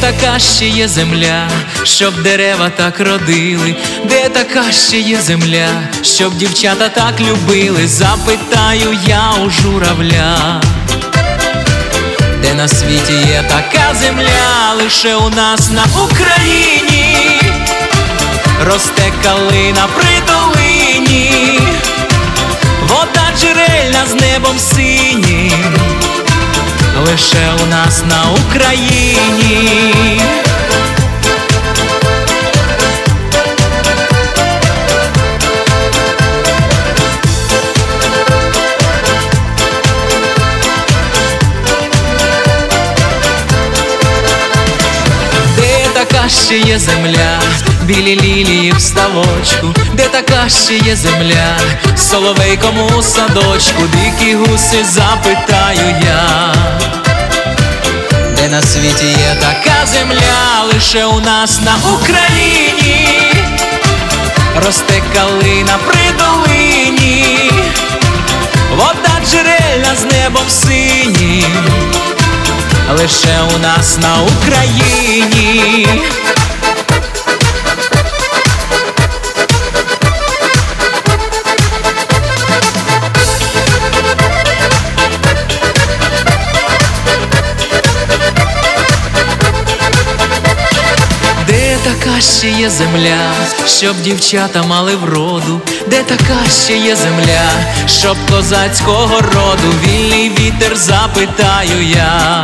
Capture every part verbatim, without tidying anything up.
така ще є земля, щоб дерева так родили? Де така ще є земля, щоб дівчата так любили? Запитаю я у журавля. Де на світі є така земля? Лише у нас на Україні. Росте калина при долині, вода джерельна з небом синім. Лише у нас на Україні. Де така ще є земля, білі лілії в ставочку? Де така ще є земля, соловейком у садочку? Дикі гуси, запитаю я. Де на світі є така земля? Лише у нас на Україні. Росте калина при долині, вода джерельна з небом синім. Лише у нас на Україні. Де така ще є земля, щоб дівчата мали вроду? Де така ще є земля, щоб козацького роду? Вільний вітер, запитаю я.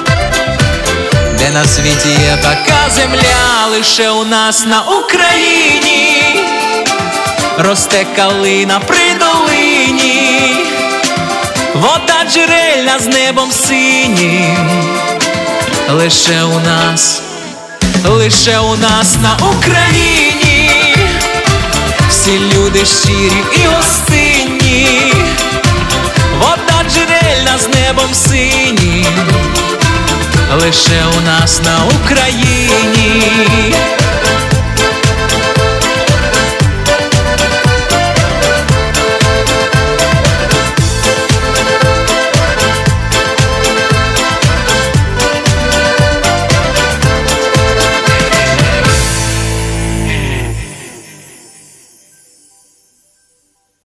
Де на світі є така земля? Лише у нас на Україні. Росте калина при долині, вода джерельна з небом синім. Лише у нас, лише у нас на Україні. Всі люди щирі і гостинні, вода джерельна з небом синім. Лише у нас на Україні.